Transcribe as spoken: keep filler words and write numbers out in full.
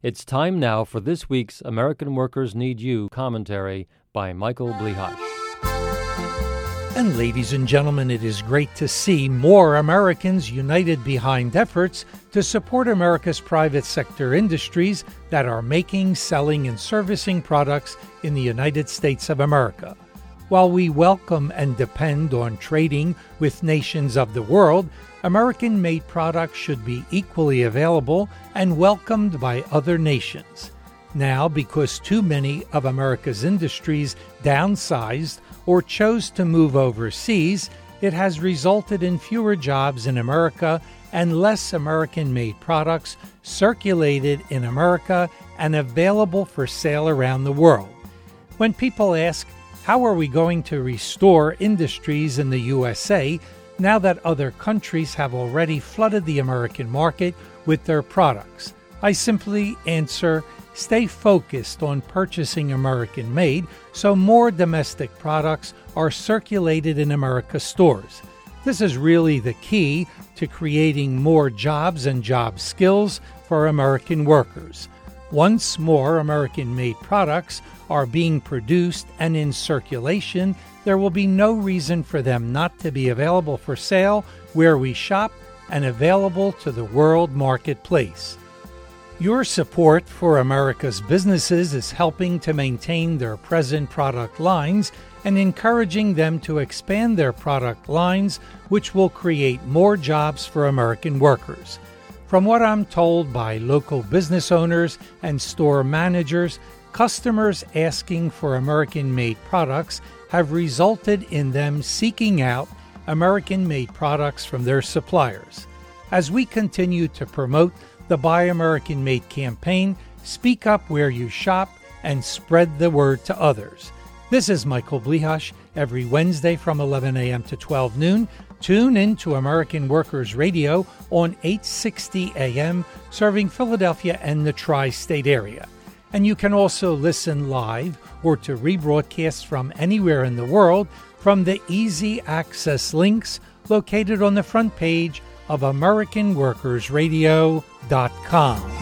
It's time now for this week's American Workers Need You commentary by Michael Blihash. And ladies and gentlemen, it is great to see more Americans united behind efforts to support America's private sector industries that are making, selling, and servicing products in the United States of America. While we welcome and depend on trading with nations of the world, American-made products should be equally available and welcomed by other nations. Now, because too many of America's industries downsized or chose to move overseas, it has resulted in fewer jobs in America and less American-made products circulated in America and available for sale around the world. When people ask, how are we going to restore industries in the U S A now that other countries have already flooded the American market with their products? I simply answer, stay focused on purchasing American-made so more domestic products are circulated in America's stores. This is really the key to creating more jobs and job skills for American workers. Once more American-made products are being produced and in circulation, there will be no reason for them not to be available for sale where we shop and available to the world marketplace. Your support for America's businesses is helping to maintain their present product lines and encouraging them to expand their product lines, which will create more jobs for American workers. From what I'm told by local business owners and store managers, customers asking for American-made products have resulted in them seeking out American-made products from their suppliers. As we continue to promote the Buy American-Made campaign, speak up where you shop and spread the word to others. This is Michael Blihash. Every Wednesday from eleven a.m. to twelve noon, tune in to American Workers Radio on eight sixty a.m., serving Philadelphia and the tri-state area. And you can also listen live or to rebroadcast from anywhere in the world from the easy access links located on the front page of American Workers Radio dot com.